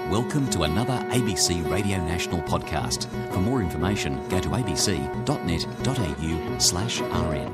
Welcome to another ABC Radio National podcast. For more information, go to abc.net.au/rn.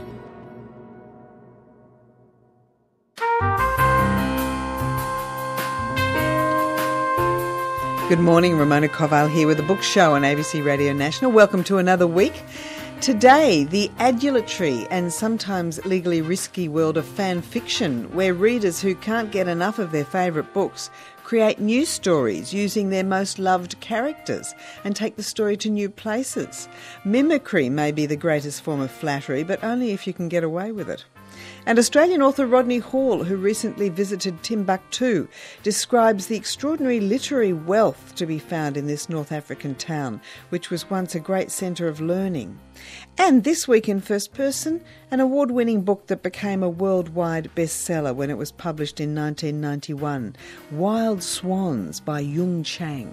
Good morning, Ramona Koval here with the Book Show on ABC Radio National. Welcome to another week. Today, the adulatory and sometimes legally risky world of fan fiction, where readers who can't get enough of their favourite books create new stories using their most loved characters and take the story to new places. Mimicry may be the greatest form of flattery, but only if you can get away with it. And Australian author Rodney Hall, who recently visited Timbuktu, describes the extraordinary literary wealth to be found in this North African town, which was once a great centre of learning. And this week in First Person, an award-winning book that became a worldwide bestseller when it was published in 1991, Wild Swans by Yung Chang.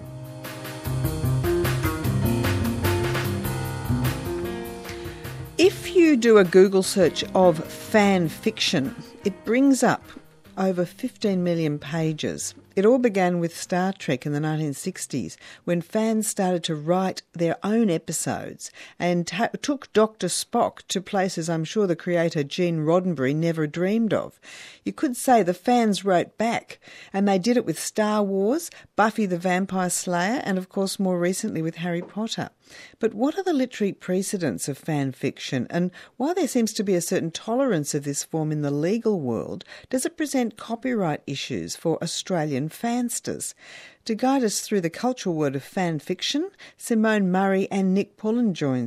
If you do a Google search of fan fiction, it brings up over 15 million pages. It all began with Star Trek in the 1960s, when fans started to write their own episodes and took Dr. Spock to places I'm sure the creator Gene Roddenberry never dreamed of. You could say the fans wrote back, and they did it with Star Wars, Buffy the Vampire Slayer, and of course more recently with Harry Potter. But what are the literary precedents of fan fiction, and while there seems to be a certain tolerance of this form in the legal world, does it present copyright issues for Australian fansters? To guide us through the cultural world of fan fiction, Simone Murray and Nick Pullen join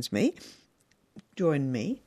me.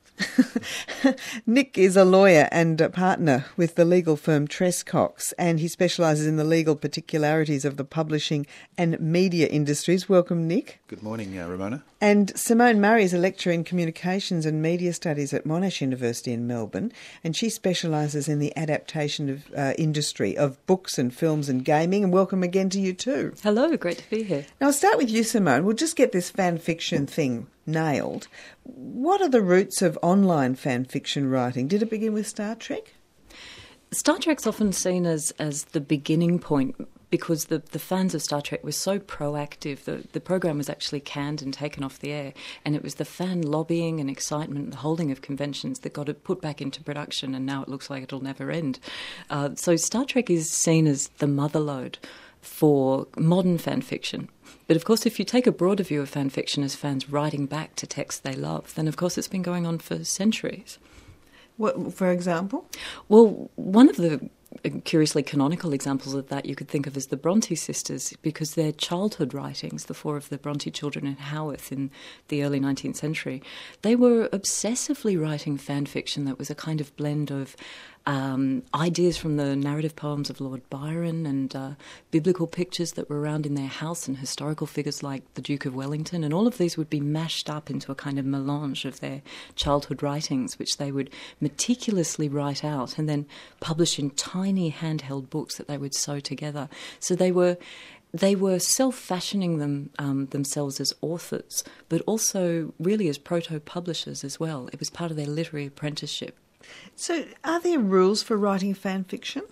Nick is a lawyer and a partner with the legal firm Trescox, and he specialises in the legal particularities of the publishing and media industries. Welcome, Nick. Good morning, Ramona. And Simone Murray is a lecturer in communications and media studies at Monash University in Melbourne, and she specialises in the adaptation of industry of books and films and gaming. And welcome again to you too. Hello, great to be here. Now I'll start with you, Simone. We'll just get this fan fiction thing nailed. What are the roots of online fan fiction writing? Did it begin with Star Trek? Star Trek's often seen as the beginning point because the fans of Star Trek were so proactive. The program was actually canned and taken off the air, and it was the fan lobbying and excitement, the holding of conventions that got it put back into production, and now it looks like it'll never end. So Star Trek is seen as the motherlode for modern fan fiction. But of course, if you take a broader view of fan fiction as fans writing back to texts they love, then of course it's been going on for centuries. What, for example? Well, one of the curiously canonical examples of that you could think of as the Bronte sisters, because their childhood writings, the four of the Bronte children in Haworth in the early 19th century, they were obsessively writing fan fiction that was a kind of blend of ideas from the narrative poems of Lord Byron and biblical pictures that were around in their house and historical figures like the Duke of Wellington, and all of these would be mashed up into a kind of melange of their childhood writings, which they would meticulously write out and then publish in tiny handheld books that they would sew together. So they were self-fashioning themselves as authors, but also really as proto-publishers as well. It was part of their literary apprenticeship. So are there rules for writing fan fiction?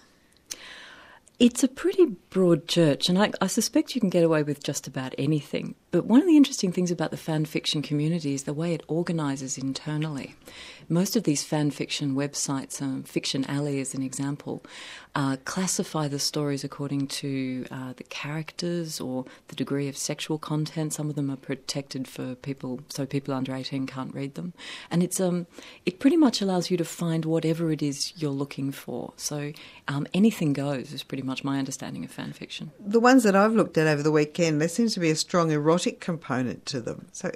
It's a pretty broad church, and I suspect you can get away with just about anything. But one of the interesting things about the fan fiction community is the way it organises internally. Most of these fan fiction websites, Fiction Alley as an example, classify the stories according to the characters or the degree of sexual content. Some of them are protected for people, so people under 18 can't read them. And it pretty much allows you to find whatever it is you're looking for. So anything goes is pretty much my understanding of fan fiction. The ones that I've looked at over the weekend, there seems to be a strong erotic component to them. So,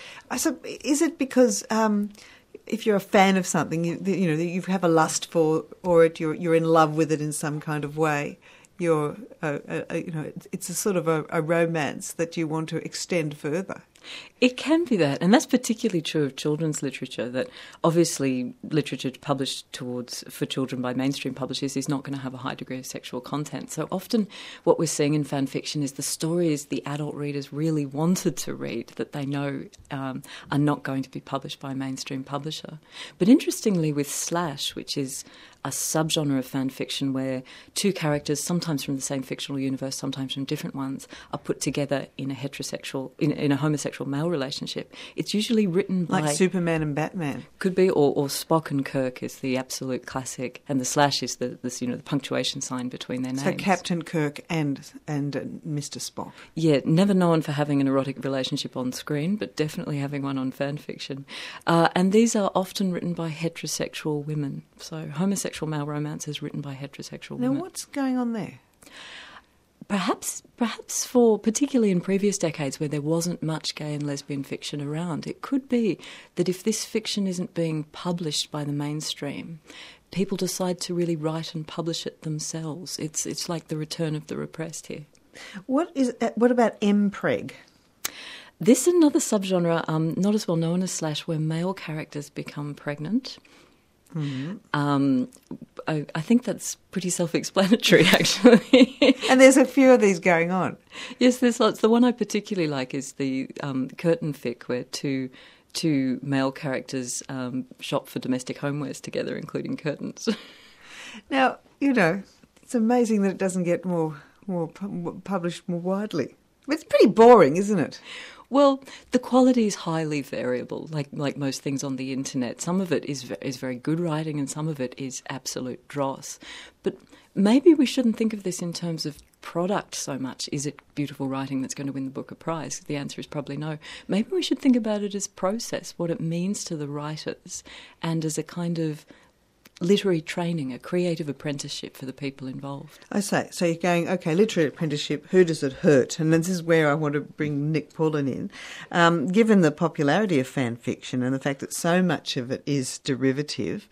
is it because if you're a fan of something, you have a lust for, or you're in love with it in some kind of way, it's a sort of a romance that you want to extend further? It can be that, and that's particularly true of children's literature, that obviously literature published for children by mainstream publishers is not going to have a high degree of sexual content. So often what we're seeing in fan fiction is the stories the adult readers really wanted to read that they know are not going to be published by a mainstream publisher. But interestingly, with slash, which is a subgenre of fan fiction where two characters, sometimes from the same fictional universe, sometimes from different ones, are put together in a heterosexual, in a homosexual male relationship. It's usually written by... Like Superman and Batman. Could be, or Spock and Kirk is the absolute classic, and the slash is the punctuation sign between their names. So Captain Kirk and Mr. Spock. Yeah, never known for having an erotic relationship on screen, but definitely having one on fan fiction. And these are often written by heterosexual women. So homosexual male romance is written by heterosexual women. Now, what's going on there? Perhaps for, particularly in previous decades where there wasn't much gay and lesbian fiction around, it could be that if this fiction isn't being published by the mainstream, people decide to really write and publish it themselves. It's like the return of the repressed here. What about MPreg? This is another subgenre, not as well known as slash, where male characters become pregnant. Mm-hmm. I think that's pretty self-explanatory, actually. And there's a few of these going on. Yes, there's lots. The one I particularly like is the curtain fic, where two male characters shop for domestic homewares together, including curtains. Now, it's amazing that it doesn't get more published more widely. It's pretty boring, isn't it? Well, the quality is highly variable, like most things on the internet. Some of it is very good writing and some of it is absolute dross. But maybe we shouldn't think of this in terms of product so much. Is it beautiful writing that's going to win the Booker Prize? The answer is probably no. Maybe we should think about it as process, what it means to the writers, and as a kind of literary training, a creative apprenticeship for the people involved. I say, so you're going, okay, literary apprenticeship, who does it hurt? And this is where I want to bring Nick Pullen in. Given the popularity of fan fiction and the fact that so much of it is derivative,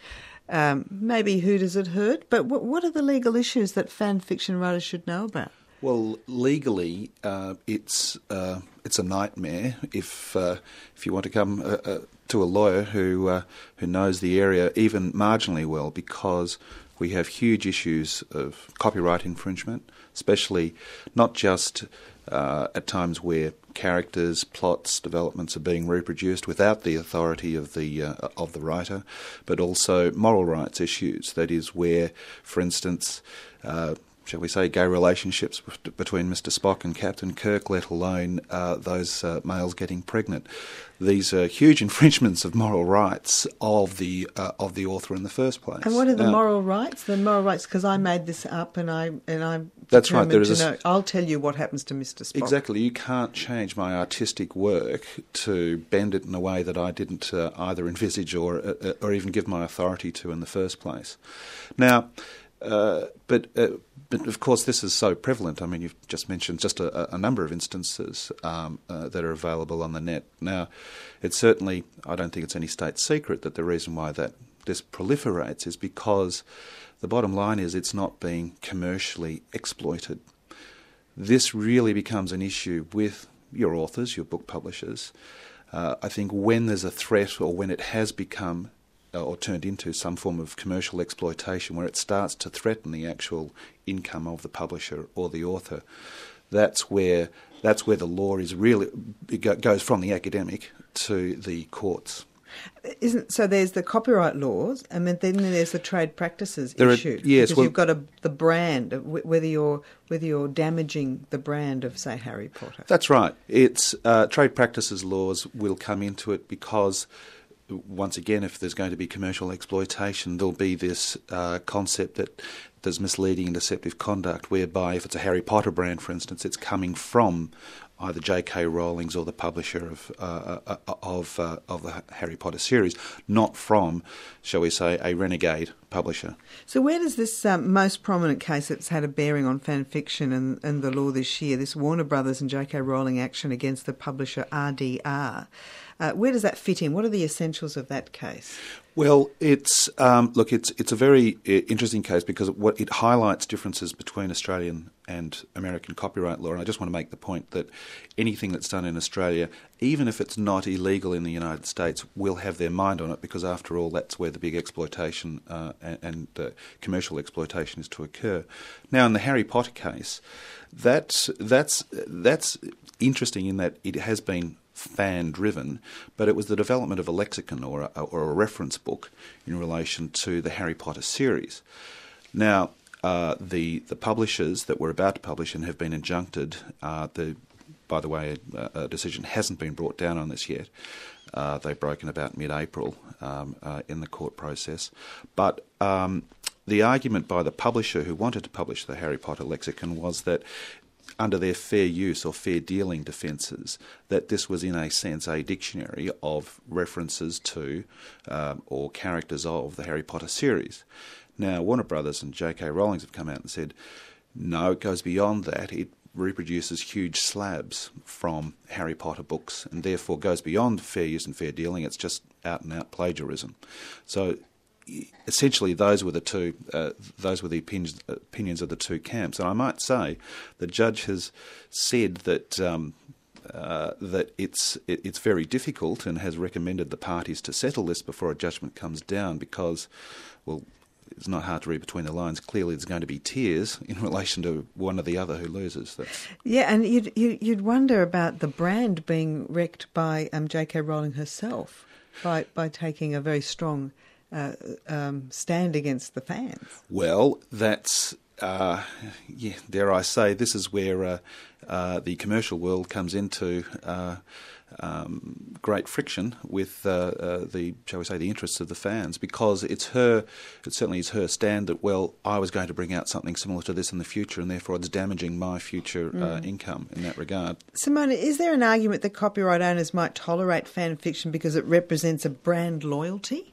maybe who does it hurt? But what are the legal issues that fan fiction writers should know about? Well, legally, it's a nightmare if you want to come to a lawyer who knows the area even marginally well, because we have huge issues of copyright infringement, especially not just at times where characters, plots, developments are being reproduced without the authority of the writer, but also moral rights issues. That is where, for instance, shall we say, gay relationships between Mr. Spock and Captain Kirk, let alone those males getting pregnant. These are huge infringements of moral rights of the author in the first place. And what are the moral rights? The moral rights, because I made this up and I that's right. There is I'll tell you what happens to Mr. Spock. Exactly. You can't change my artistic work to bend it in a way that I didn't either envisage or even give my authority to in the first place. Now, but of course this is so prevalent. I mean, you've just mentioned just a number of instances that are available on the net. Now, it's certainly, I don't think it's any state secret that the reason why that this proliferates is because the bottom line is it's not being commercially exploited. This really becomes an issue with your authors, your book publishers. I think when there's a threat or when it has become or turned into some form of commercial exploitation where it starts to threaten the actual income of the publisher or the author, that's where the law is really, it goes from the academic to the courts. So there's the copyright laws, and then there's the trade practices issue. Yes, because you've got the brand, whether you're damaging the brand of, say, Harry Potter. That's right. It's trade practices laws will come into it because, once again, if there's going to be commercial exploitation, there'll be this concept that there's misleading and deceptive conduct, whereby if it's a Harry Potter brand, for instance, it's coming from either J.K. Rowling's or the publisher of the Harry Potter series, not from, shall we say, a renegade publisher. So where does this most prominent case that's had a bearing on fan fiction and the law this year, this Warner Brothers and J.K. Rowling action against the publisher RDR, where does that fit in? What are the essentials of that case? Well, it's it's a very interesting case because it highlights differences between Australian and American copyright law. And I just want to make the point that anything that's done in Australia, even if it's not illegal in the United States, will have their mind on it because, after all, that's where the big exploitation and commercial exploitation is to occur. Now, in the Harry Potter case, that's interesting in that it has been fan-driven, but it was the development of a lexicon or a reference book in relation to the Harry Potter series. Now, the publishers that were about to publish and have been injuncted, by the way, a decision hasn't been brought down on this yet. They've broken about mid-April in the court process. But the argument by the publisher who wanted to publish the Harry Potter lexicon was that under their fair use or fair dealing defences, that this was in a sense a dictionary of references to or characters of the Harry Potter series. Now, Warner Brothers and J.K. Rowling have come out and said, no, it goes beyond that. It reproduces huge slabs from Harry Potter books and therefore goes beyond fair use and fair dealing. It's just out-and-out plagiarism. So essentially, those were the opinions of the two camps. And I might say the judge has said that that it's very difficult and has recommended the parties to settle this before a judgment comes down because, well, it's not hard to read between the lines. Clearly, there's going to be tears in relation to one or the other who loses. Yeah, and you'd wonder about the brand being wrecked by J.K. Rowling herself by taking a very strong stand against the fans. Well, that's dare I say, this is where the commercial world comes into great friction with shall we say, the interests of the fans, because it certainly is her stand that, well, I was going to bring out something similar to this in the future, and therefore it's damaging my future income in that regard. Simona, is there an argument that copyright owners might tolerate fan fiction because it represents a brand loyalty?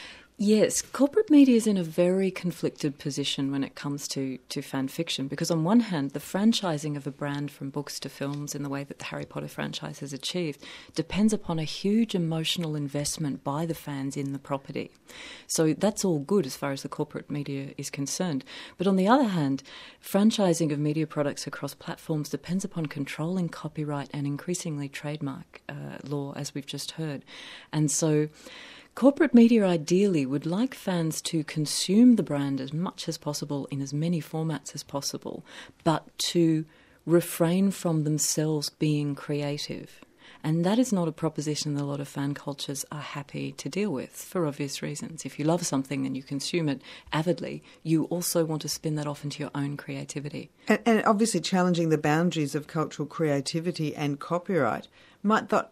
Yes, corporate media is in a very conflicted position when it comes to fan fiction, because on one hand, the franchising of a brand from books to films in the way that the Harry Potter franchise has achieved depends upon a huge emotional investment by the fans in the property. So that's all good as far as the corporate media is concerned. But on the other hand, franchising of media products across platforms depends upon controlling copyright and increasingly trademark law, as we've just heard. And so corporate media ideally would like fans to consume the brand as much as possible in as many formats as possible, but to refrain from themselves being creative. And that is not a proposition that a lot of fan cultures are happy to deal with, for obvious reasons. If you love something and you consume it avidly, you also want to spin that off into your own creativity. And obviously challenging the boundaries of cultural creativity and copyright. Might that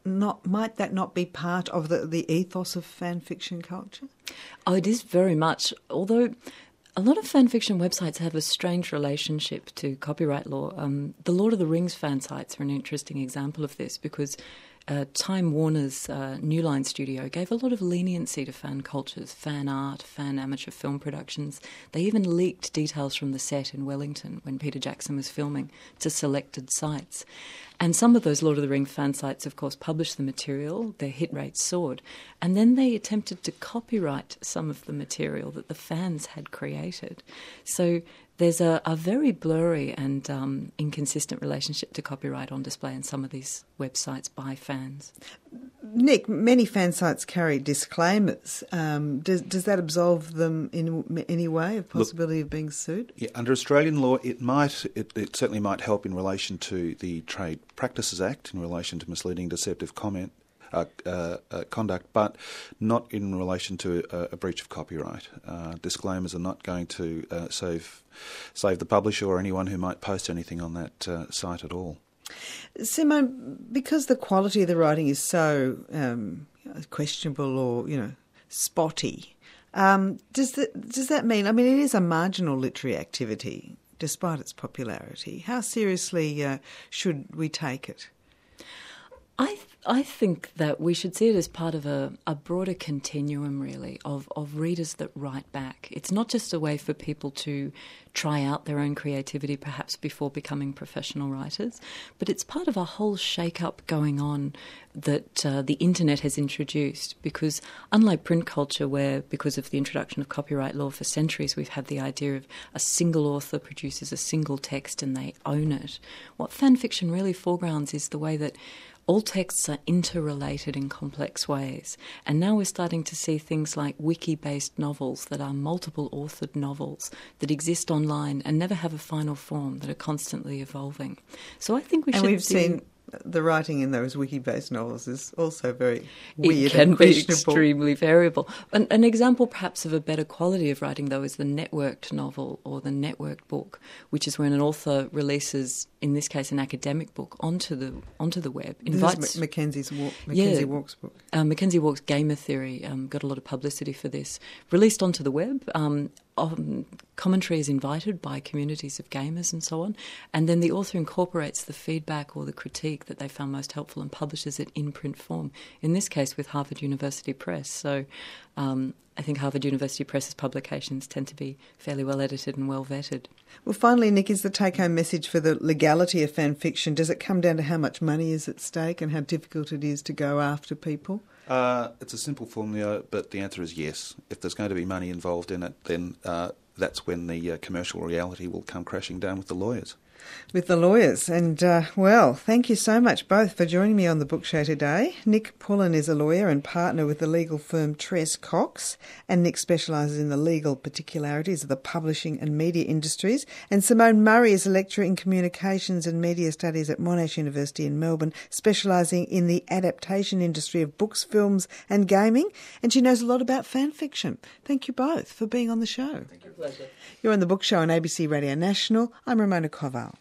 not be part of the ethos of fan fiction culture? Oh, it is very much. Although a lot of fan fiction websites have a strange relationship to copyright law. The Lord of the Rings fan sites are an interesting example of this, because Time Warner's New Line studio gave a lot of leniency to fan cultures, fan art, fan amateur film productions. They even leaked details from the set in Wellington when Peter Jackson was filming to selected sites. And some of those Lord of the Rings fan sites, of course, published the material, their hit rate soared, and then they attempted to copyright some of the material that the fans had created. So there's a very blurry and inconsistent relationship to copyright on display in some of these websites by fans. Nick, many fan sites carry disclaimers. Does that absolve them in any way of possibility of being sued? Yeah, under Australian law, it certainly might help in relation to the Trade Practices Act, in relation to misleading, deceptive conduct, but not in relation to a breach of copyright. Disclaimers are not going to save the publisher or anyone who might post anything on that site at all. Simone, because the quality of the writing is so questionable or spotty, does that mean? I mean, it is a marginal literary activity despite its popularity. How seriously should we take it? I think that we should see it as part of a broader continuum, really, of readers that write back. It's not just a way for people to try out their own creativity, perhaps before becoming professional writers, but it's part of a whole shake-up going on that the internet has introduced, because unlike print culture, where because of the introduction of copyright law for centuries we've had the idea of a single author produces a single text and they own it, what fan fiction really foregrounds is the way that all texts are interrelated in complex ways. And now we're starting to see things like wiki-based novels that are multiple authored novels that exist online and never have a final form, that are constantly evolving. So I think we should. And we've seen the writing in those wiki-based novels is also very weird. It can and be questionable. extremely variable. An example perhaps of a better quality of writing, though, is the networked novel or the networked book, which is when an author releases, in this case, an academic book onto the web. This is Mackenzie Walk's book. Mackenzie Walk's Gamer Theory got a lot of publicity for this. Released onto the web, commentary is invited by communities of gamers and so on, and then the author incorporates the feedback or the critique that they found most helpful and publishes it in print form, in this case with Harvard University Press. So I think Harvard University Press's publications tend to be fairly well edited and well vetted. Well, finally, Nick, is the take-home message for the legality of fan fiction, does it come down to how much money is at stake and how difficult it is to go after people? It's a simple formula, but the answer is yes. If there's going to be money involved in it, then that's when the commercial reality will come crashing down with the lawyers. With the lawyers. And, well, thank you so much both for joining me on the Book Show today. Nick Pullen is a lawyer and partner with the legal firm Tress Cox, and Nick specialises in the legal particularities of the publishing and media industries. And Simone Murray is a lecturer in communications and media studies at Monash University in Melbourne, specialising in the adaptation industry of books, films and gaming. And she knows a lot about fan fiction. Thank you both for being on the show. Thank you. Pleasure. You're on the Book Show on ABC Radio National. I'm Ramona Koval.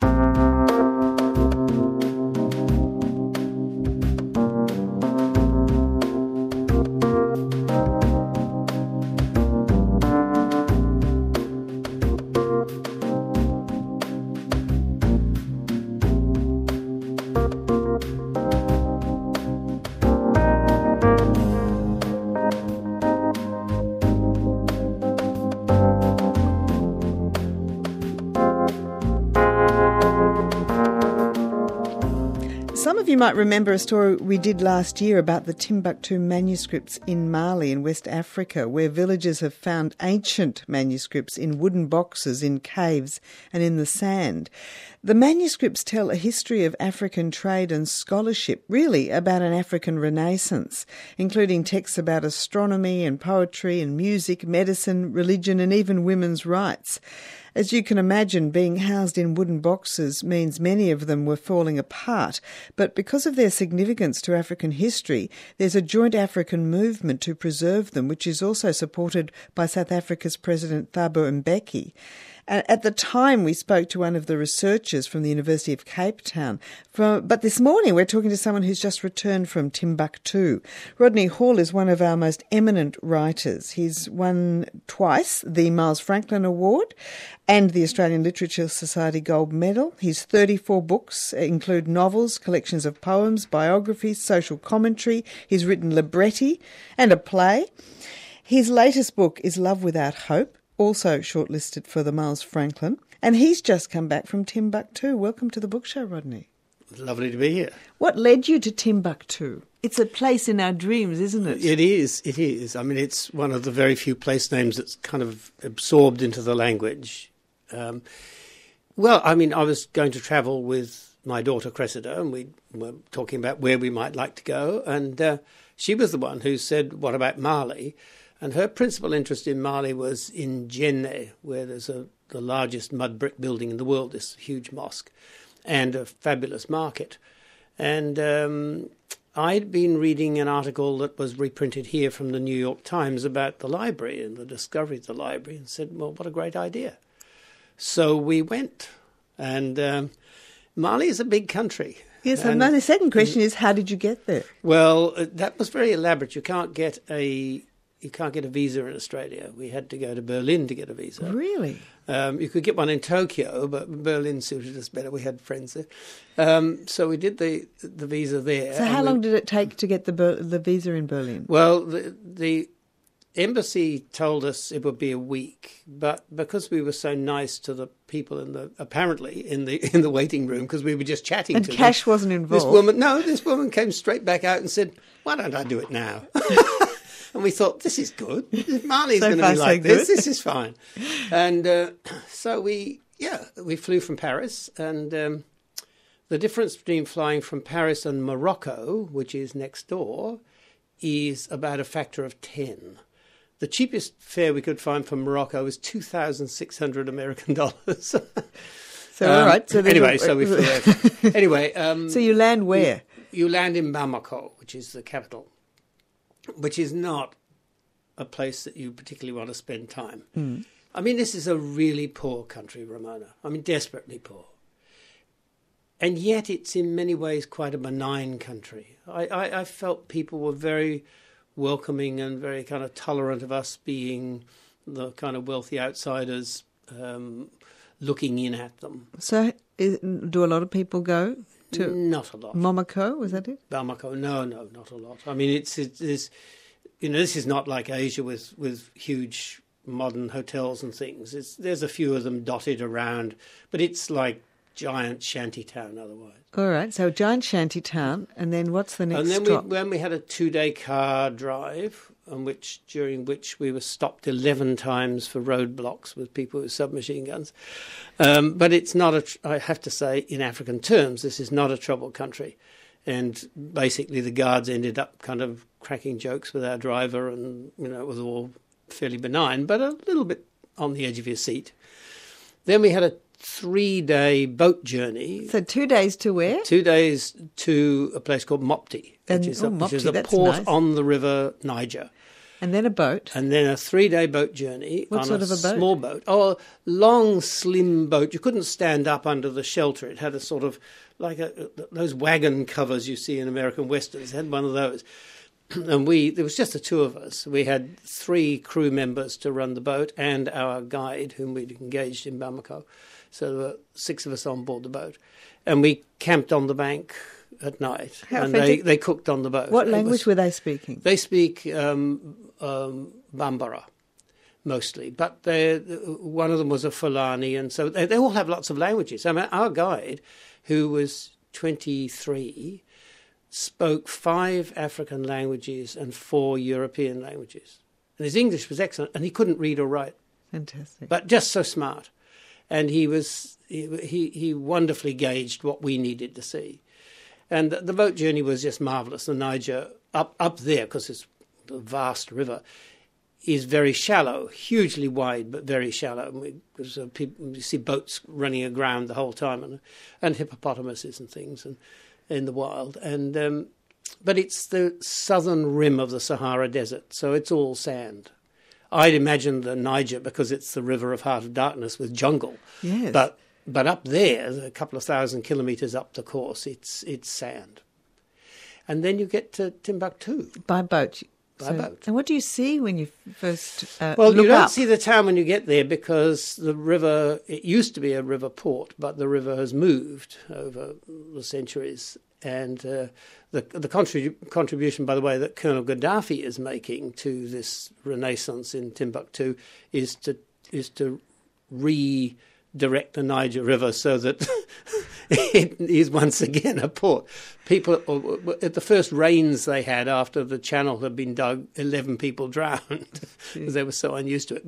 Some of you might remember a story we did last year about the Timbuktu manuscripts in Mali in West Africa, where villagers have found ancient manuscripts in wooden boxes, in caves and in the sand. The manuscripts tell a history of African trade and scholarship, really about an African renaissance, including texts about astronomy and poetry and music, medicine, religion and even women's rights. As you can imagine, being housed in wooden boxes means many of them were falling apart, but because of their significance to African history, there's a joint African movement to preserve them, which is also supported by South Africa's President Thabo Mbeki. At the time, we spoke to one of the researchers from the University of Cape Town. But this morning, we're talking to someone who's just returned from Timbuktu. Rodney Hall is one of our most eminent writers. He's won twice the Miles Franklin Award and the Australian Literature Society Gold Medal. His 34 books include novels, collections of poems, biographies, social commentary. He's written libretti and a play. His latest book is Love Without Hope, also shortlisted for the Miles Franklin. And he's just come back from Timbuktu. Welcome to the Book Show, Rodney. Lovely to be here. What led you to Timbuktu? It's a place in our dreams, isn't it? It is. I mean, it's one of the very few place names that's kind of absorbed into the language. Well, I mean, I was going to travel with my daughter Cressida, and we were talking about where we might like to go, and she was the one who said, what about Mali? And her principal interest in Mali was in Djenné, where there's the largest mud brick building in the world, this huge mosque, and a fabulous market. And I'd been reading an article that was reprinted here from the New York Times about the library and the discovery of the library, and said, well, what a great idea. So we went, and Mali is a big country. Yes, and the second question is, how did you get there? Well, that was very elaborate. You can't get a you can't get a visa in Australia. We had to go to Berlin to get a visa. Really? You could get one in Tokyo, but Berlin suited us better. We had friends there. So we did the visa there. So how long did it take to get the visa in Berlin? Well, the embassy told us it would be a week, but because we were so nice to the people in the waiting room, because we were just chatting and to cash them, wasn't involved. This woman came straight back out and said, "Why don't I do it now?" And we thought, this is good. If Marley's going to be like this, this is fine. And so we flew from Paris, and the difference between flying from Paris and Morocco, which is next door, is about a factor of 10. The cheapest fare we could find from Morocco was $2,600 American dollars. So all right. So anyway, so we flew there. Anyway, so you land where? You land in Bamako, which is the capital, which is not a place that you particularly want to spend time. Mm. I mean, this is a really poor country, Ramona. I mean, desperately poor. And yet it's in many ways quite a benign country. I felt people were very welcoming and very kind of tolerant of us being the kind of wealthy outsiders looking in at them. So do a lot of people go to... Not a lot. Bamako, was that it? Bamako, no, not a lot. I mean, it's this is not like Asia with huge modern hotels and things. There's a few of them dotted around, but it's like giant shanty town otherwise. All right, so giant shanty town, and then what's the next stop? And then we had a 2-day car drive, during which we were stopped 11 times for roadblocks with people with submachine guns. But it's not I have to say, in African terms, this is not a troubled country. And basically the guards ended up kind of cracking jokes with our driver, and it was all fairly benign, but a little bit on the edge of your seat. Then we had a 3-day boat journey. So 2 days to where? 2 days to a place called Mopti, which is a port on the river Niger. And then a boat. And then a 3-day boat journey on a small boat. Oh, a long, slim boat. You couldn't stand up under the shelter. It had a sort of, like those wagon covers you see in American Westerns. It had one of those. And there was just the two of us. We had 3 crew members to run the boat and our guide, whom we'd engaged in Bamako. So there were 6 of us on board the boat. And we camped on the bank at night. And they cooked on the boat. What language were they speaking? They speak Bambara, mostly. But one of them was a Fulani, and so they all have lots of languages. I mean, our guide, who was 23, spoke 5 African languages and 4 European languages. And his English was excellent, and he couldn't read or write. Fantastic. But just so smart. And he wonderfully gauged what we needed to see. And the boat journey was just marvellous. The Niger, up there, because it's a vast river, is very shallow, hugely wide, but very shallow. You see boats running aground the whole time, and hippopotamuses and things in the wild. And but it's the southern rim of the Sahara Desert, so it's all sand. I'd imagine the Niger, because it's the river of Heart of Darkness with jungle. Yes. But up there, a couple of 1,000 kilometres up the course, it's sand. And then you get to Timbuktu. By boat. By boat. And what do you see when you first Well, look you don't up? see the town when you get there, because the river, it used to be a river port, but the river has moved over the centuries. And the contribution, by the way, that Colonel Gaddafi is making to this renaissance in Timbuktu is to redirect the Niger River so that it is once again a port. People, at the first rains they had after the channel had been dug, 11 people drowned because they were so unused to it.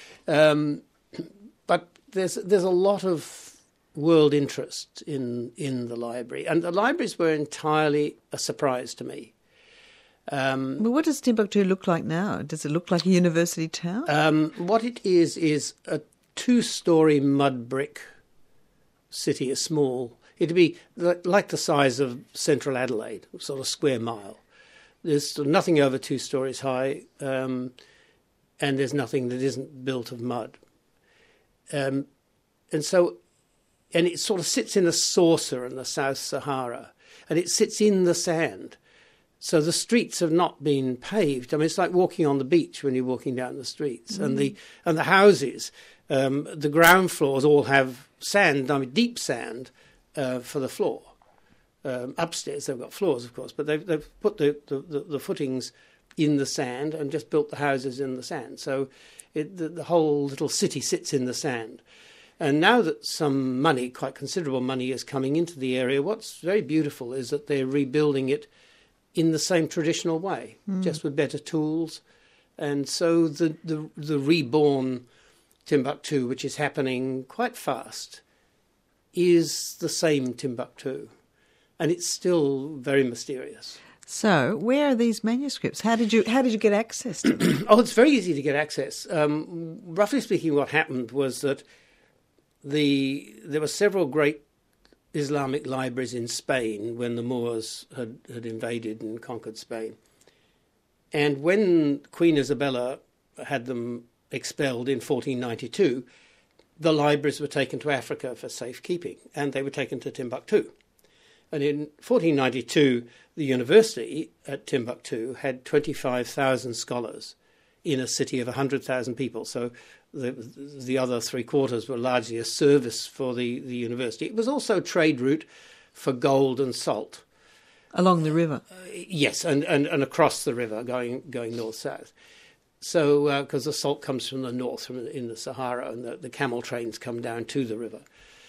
But there's a lot of world interest in the library, and the libraries were entirely a surprise to me. Well, what does Timbuktu look like now? Does it look like a university town? What it is a 2-story mud brick city, it'd be like the size of central Adelaide, sort of square mile. There's nothing over 2 stories high, and there's nothing that isn't built of mud. And it sort of sits in a saucer in the South Sahara, and it sits in the sand. So the streets have not been paved. I mean, it's like walking on the beach when you're walking down the streets. And the houses, the ground floors all have sand, I mean deep sand, for the floor. Upstairs they've got floors, of course, but they've put the footings in the sand and just built the houses in the sand. So the whole little city sits in the sand. And now that some money, quite considerable money, is coming into the area, what's very beautiful is that they're rebuilding it in the same traditional way, just with better tools. And so the reborn Timbuktu, which is happening quite fast, is the same Timbuktu. And it's still very mysterious. So, where are these manuscripts? How did you get access to them? Oh, it's very easy to get access. Roughly speaking, what happened was that there were several great Islamic libraries in Spain when the Moors had invaded and conquered Spain. And when Queen Isabella had them expelled in 1492, the libraries were taken to Africa for safekeeping, and they were taken to Timbuktu. And in 1492, the university at Timbuktu had 25,000 scholars in a city of 100,000 people. So the other three quarters were largely a service for the university. It was also a trade route for gold and salt. Along the river? Yes, and across the river, going north-south. So, because the salt comes from the north, in the Sahara, and the camel trains come down to the river.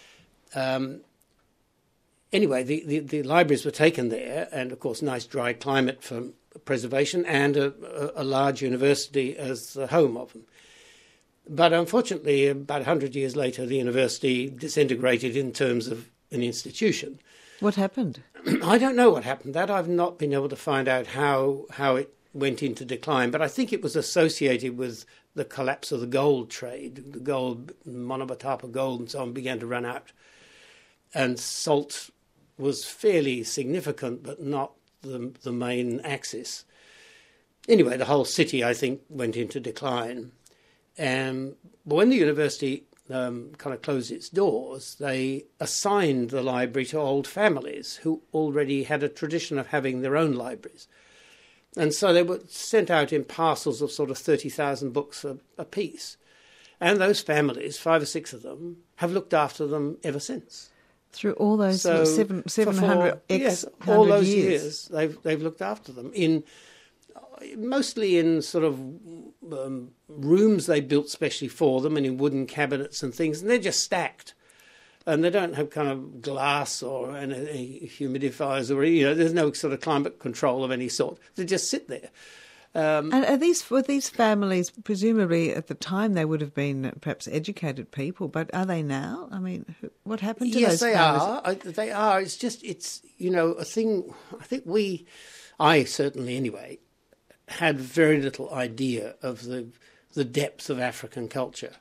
Anyway, the libraries were taken there, and of course nice dry climate for preservation, and a large university as the home of them. But unfortunately, about 100 years later, the university disintegrated in terms of an institution. What happened? I don't know what happened. That I've not been able to find out how it went into decline, but I think it was associated with the collapse of the gold trade. The gold, Monomotapa gold and so on, began to run out. And salt was fairly significant, but not the main axis. Anyway, the whole city, I think, went into decline. But when the university kind of closed its doors, they assigned the library to old families who already had a tradition of having their own libraries. And so they were sent out in parcels of sort of 30,000 books a piece. And those families, 5 or 6 of them, have looked after them ever since. Through all those 700 all those years they've looked after them, mostly in sort of rooms they built specially for them, and in wooden cabinets and things, and they're just stacked. And they don't have kind of glass or any humidifiers or, there's no sort of climate control of any sort. They just sit there. And were these families, presumably at the time they would have been perhaps educated people, but are they now? I mean, what happened to those families? Yes, they are. It's just, a thing, I think I certainly anyway, had very little idea of the depth of African culture.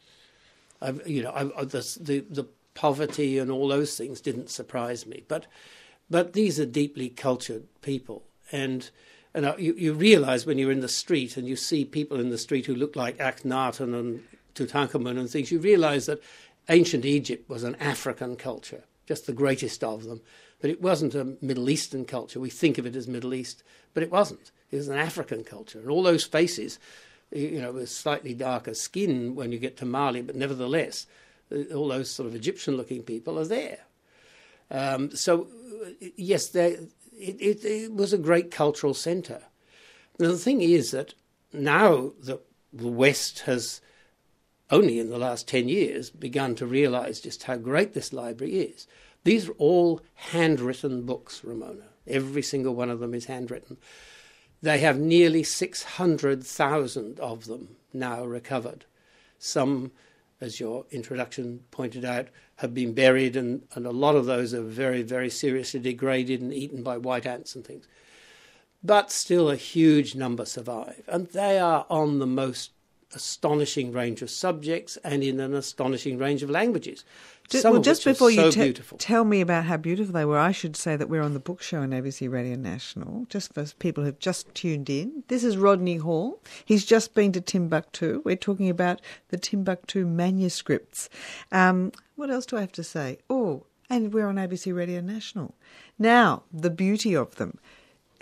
The poverty and all those things didn't surprise me, but these are deeply cultured people, and you realise when you're in the street and you see people in the street who look like Akhenaten and Tutankhamun and things, you realise that ancient Egypt was an African culture, just the greatest of them. But it wasn't a Middle Eastern culture. We think of it as Middle East, but it wasn't. It was an African culture. And all those faces, with slightly darker skin when you get to Mali, but nevertheless, all those sort of Egyptian-looking people are there. So, yes, it was a great cultural centre. Now, the thing is that now that the West has only in the last 10 years begun to realise just how great this library is. These are all handwritten books, Ramona. Every single one of them is handwritten. They have nearly 600,000 of them now recovered. Some, as your introduction pointed out, have been buried, and a lot of those are very, very seriously degraded and eaten by white ants and things. But still a huge number survive, and they are on the most astonishing range of subjects and in an astonishing range of languages. Just before you tell me about how beautiful they were, I should say that we're on the Book Show on ABC Radio National, just for people who've just tuned in. This is Rodney Hall. He's just been to Timbuktu. We're talking about the Timbuktu manuscripts. What else do I have to say? Oh, and we're on ABC Radio National. Now, the beauty of them.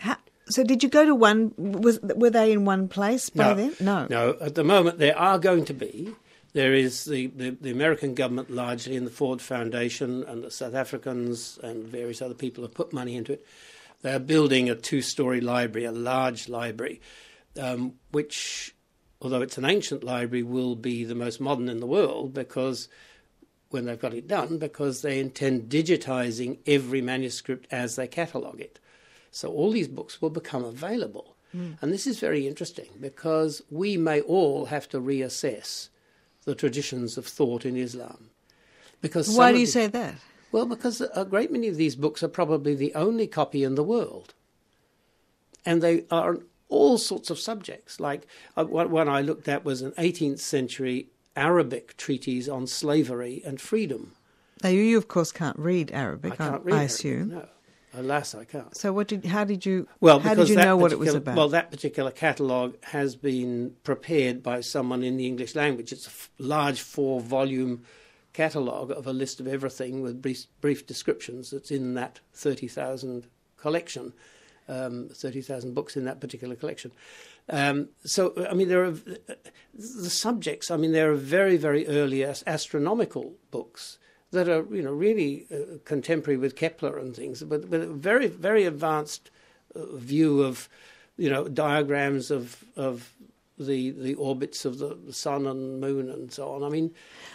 So did you go to one? Were they in one place by then? No. No. At the moment, there are going to be. There is the American government largely, and the Ford Foundation and the South Africans and various other people have put money into it. They are building a 2-story library, a large library, which, although it's an ancient library, will be the most modern in the world because when they've got it done, because they intend digitising every manuscript as they catalogue it. So all these books will become available. And this is very interesting because we may all have to reassess the traditions of thought in Islam. Because why do you say that? Well, because a great many of these books are probably the only copy in the world. And they are on all sorts of subjects. Like one I looked at was an 18th century Arabic treatise on slavery and freedom. Now, you of course can't read Arabic, I can't read I assume. Arabic, no. Alas, I can't. So how did you because know what it was about? Well, that particular catalogue has been prepared by someone in the English language. It's a large 4-volume catalogue of a list of everything with brief descriptions that's in that 30,000 collection, 30,000 books in that particular collection. So, I mean, there are the subjects. I mean, there are very, very early astronomical books that are, really contemporary with Kepler and things, but with a very, very advanced view of, diagrams of the orbits of the sun and moon and so on. I mean,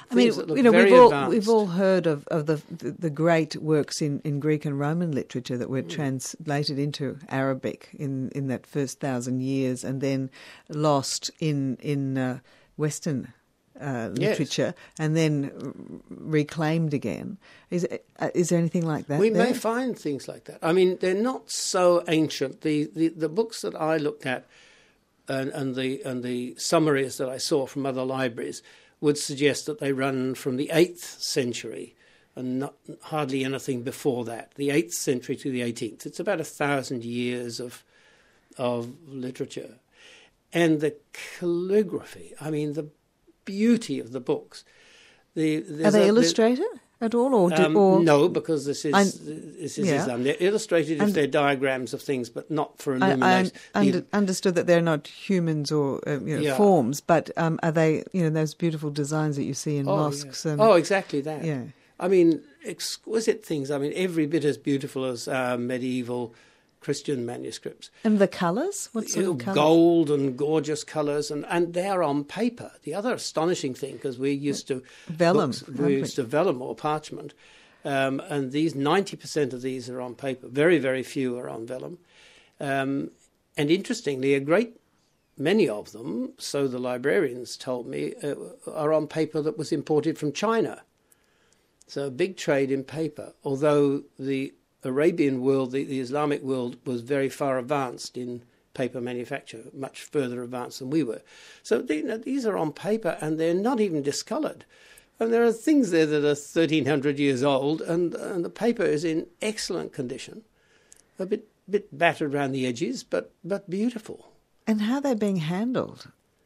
we've all heard of the great works in Greek and Roman literature that were translated into Arabic in that first 1,000 years, and then lost in Western literature, and then reclaimed again. Is there anything like that? We may find things like that. I mean, they're not so ancient. The books that I looked at and the summaries that I saw from other libraries would suggest that they run from the 8th century and hardly anything before that. The 8th century to the 18th. It's about 1,000 years of literature, and the calligraphy. I mean, the beauty of the books. Are they illustrated at all, or no? Because this is Islam. They're illustrated if they're diagrams of things, but not for illumination. I understood that they're not humans or forms, but are they? Those beautiful designs that you see in mosques. Yeah. Exactly that. Yeah. I mean, exquisite things. I mean, every bit as beautiful as medieval Christian manuscripts. And the colours? What sort of colours? Gold and gorgeous colours, and they're on paper. The other astonishing thing, because we used to vellum, vellum or parchment, and these 90% of these are on paper. Very, very few are on vellum, and interestingly, a great many of them, so the librarians told me, are on paper that was imported from China. So a big trade in paper, although the Arabian world, the Islamic world, was very far advanced in paper manufacture, much further advanced than we were. So these are on paper, and they're not even discoloured. And there are things there that are 1,300 years old, and the paper is in excellent condition, a bit battered around the edges, but beautiful. And how are they being handled?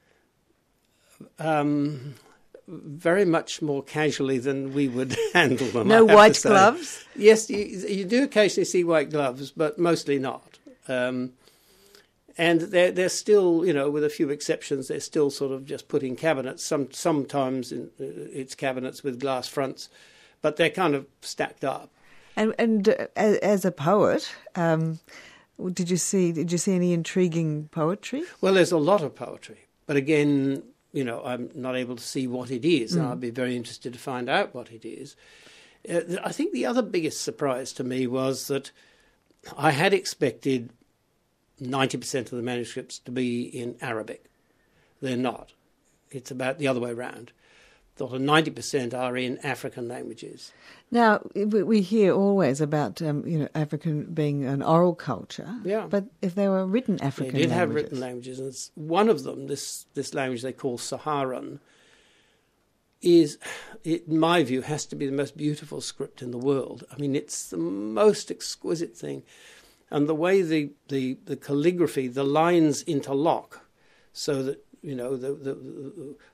Very much more casually than we would handle them. No white gloves? Yes, you do occasionally see white gloves, but mostly not. And they're still, with a few exceptions, they're still sort of just put in cabinets. Sometimes it's cabinets with glass fronts, but they're kind of stacked up. And as a poet, did you see any intriguing poetry? Well, there's a lot of poetry, but again, I'm not able to see what it is, and I'd be very interested to find out what it is. I think the other biggest surprise to me was that I had expected 90% of the manuscripts to be in Arabic. They're not. It's about the other way around. Thought 90% are in African languages. Now, we hear always about African being an oral culture. Yeah. But if they were written African languages, they did have written languages, and one of them, this language they call Saharan, is, in my view, has to be the most beautiful script in the world. I mean, it's the most exquisite thing, and the way the calligraphy, the lines interlock, so that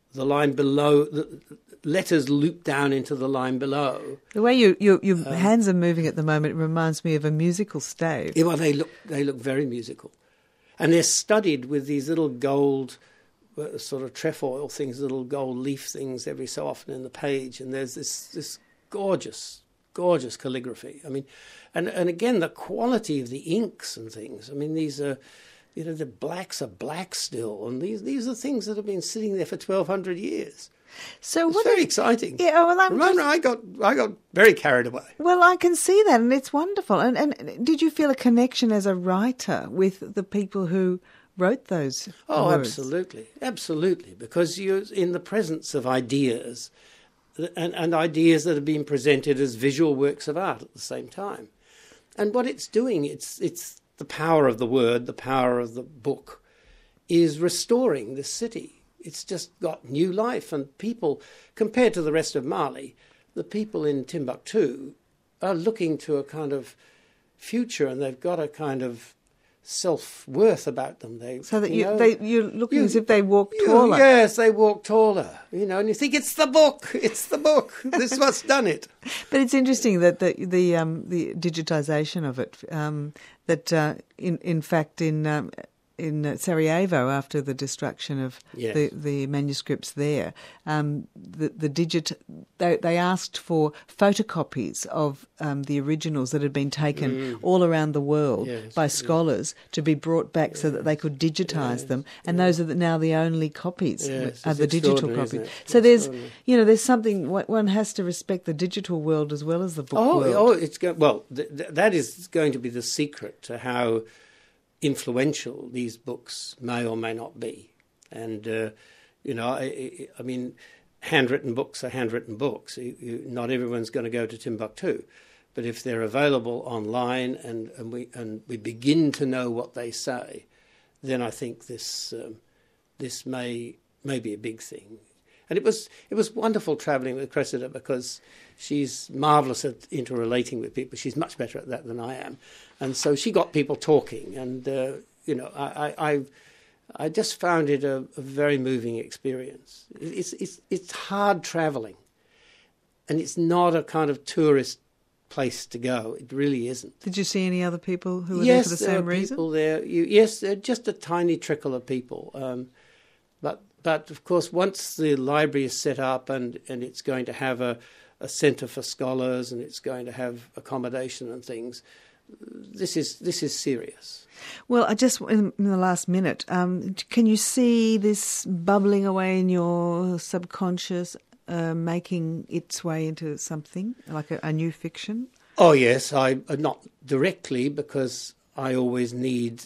the line below, the letters loop down into the line below. The way your hands are moving at the moment reminds me of a musical stave. Yeah, well, they look very musical. And they're studied with these little gold sort of trefoil things, little gold leaf things every so often in the page. And there's this gorgeous calligraphy. I mean, and again, the quality of the inks and things. I mean, these are, the blacks are black still. And these are things that have been sitting there for 1,200 years. So it's very exciting. Yeah, well, Ramona, I got very carried away. Well, I can see that, and it's wonderful. And did you feel a connection as a writer with the people who wrote those words? Absolutely, because you're in the presence of ideas, and ideas that are being presented as visual works of art at the same time. And what it's doing, it's the power of the word, the power of the book, is restoring this city. It's just got new life, and people, compared to the rest of Mali, the people in Timbuktu are looking to a kind of future, and they've got a kind of self-worth about them. You're looking as if they walk taller. Yes, they walk taller, and you think, it's the book, this is what's done it. But it's interesting that the digitisation of it, in fact in Sarajevo, after the destruction of the manuscripts there, they asked for photocopies of the originals that had been taken all around the world by scholars to be brought back so that they could digitise them, and those are now the only copies are the digital copies. So there's something, one has to respect the digital world as well as the book world. That is going to be the secret to how influential these books may or may not be. And, I mean, handwritten books are handwritten books. Not everyone's going to go to Timbuktu. But if they're available online and we begin to know what they say, then I think this may be a big thing. And it was wonderful travelling with Cressida, because she's marvellous at interrelating with people. She's much better at that than I am. And so she got people talking. And, I just found it a very moving experience. It's hard travelling. And it's not a kind of tourist place to go. It really isn't. Did you see any other people who were there for the same reason? Yes, there are just a tiny trickle of people. But of course, once the library is set up and it's going to have a centre for scholars and it's going to have accommodation and things, this is serious. Well, I just in the last minute, can you see this bubbling away in your subconscious, making its way into something like a new fiction? Oh yes, not directly, because I always need,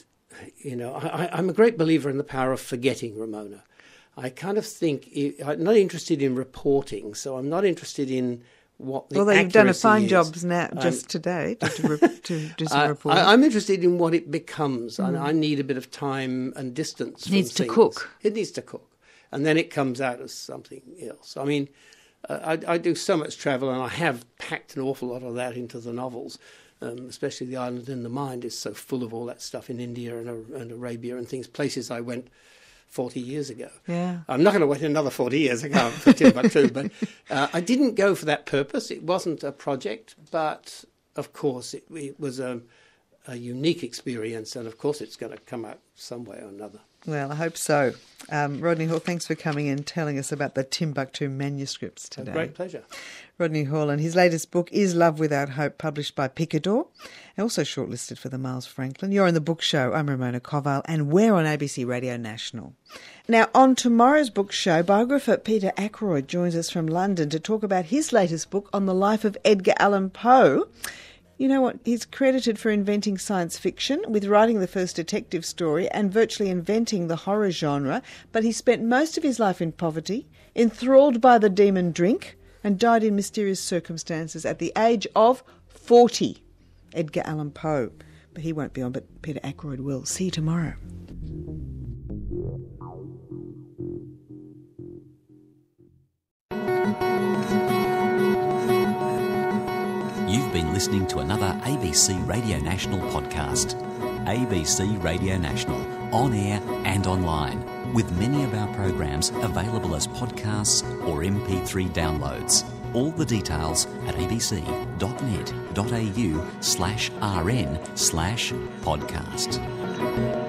I'm a great believer in the power of forgetting, Ramona. I kind of think I'm not interested in reporting, so I'm not interested in what the Although you've done a fine is. job now, just today, to do some reporting. I'm interested in what it becomes, and I need a bit of time and distance. It needs to cook. It needs to cook, and then it comes out as something else. I mean, I do so much travel, and I have packed an awful lot of that into the novels. Especially The Island in the Mind is so full of all that stuff in India and Arabia and things, places I went 40 years ago. Yeah. I'm not going to wait another 40 years ago for Timbuktu, but I didn't go for that purpose. It wasn't a project, but of course it was a unique experience, and of course it's going to come out some way or another. Well, I hope so. Rodney Hall, thanks for coming in and telling us about the Timbuktu manuscripts today. A great pleasure. Rodney Hall, and his latest book is Love Without Hope, published by Picador, and also shortlisted for the Miles Franklin. You're on The Book Show. I'm Ramona Koval, and we're on ABC Radio National. Now, on tomorrow's book show, biographer Peter Ackroyd joins us from London to talk about his latest book on the life of Edgar Allan Poe. You know what? He's credited for inventing science fiction, with writing the first detective story and virtually inventing the horror genre, but he spent most of his life in poverty, enthralled by the demon drink, and died in mysterious circumstances at the age of 40. Edgar Allan Poe. But he won't be on, but Peter Ackroyd will. See you tomorrow. You've been listening to another ABC Radio National podcast. ABC Radio National, on air and online. with many of our programs available as podcasts or MP3 downloads. All the details at abc.net.au/rn/podcast.